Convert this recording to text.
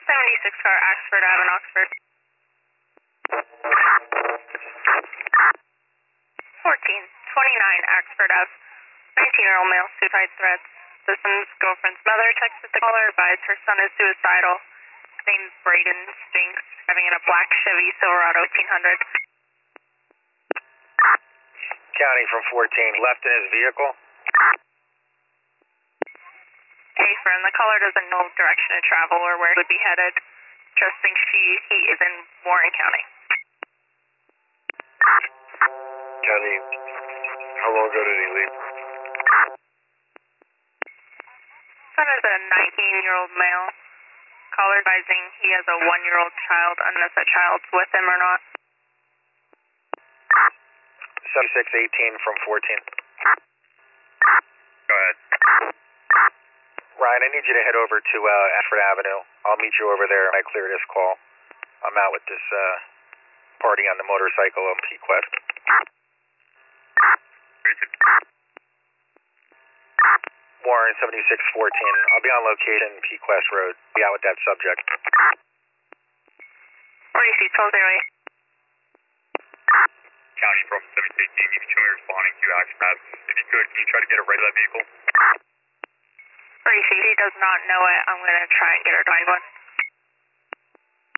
76 car, Oxford Ave in Oxford. 1429 Oxford Ave. 19-year-old male, suicide threats. System's girlfriend's mother texted the caller, advised her son is suicidal. Named Braden Spinks, driving in a black Chevy Silverado 1800. County from 14, left in his vehicle. Hey, friend, the caller doesn't know direction of travel or where he would be headed. Trusting he is in Warren County. County, how long ago did he leave? Son is a 19-year-old male. Caller advising he has a 1-year-old child, unless that child's with him or not. 7618 from 14. Go ahead. Ryan, I need you to head over to Ashford Avenue. I'll meet you over there when I clear this call. I'm out with this party on the motorcycle on P-Quest. Warren 7614. I'll be on location, P-Quest Road. Be out with that subject. Where you see 1208? County from 718, you can show me responding to Action Pass. If you could, can you try to get a right of that vehicle? Where you see he does not know it, I'm going to try and get her to find one.